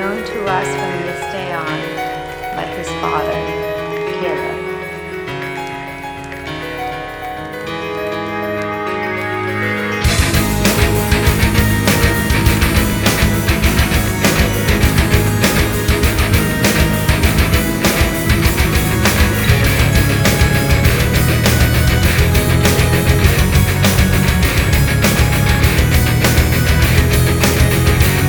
known to us from this day on by his Father, Caleb.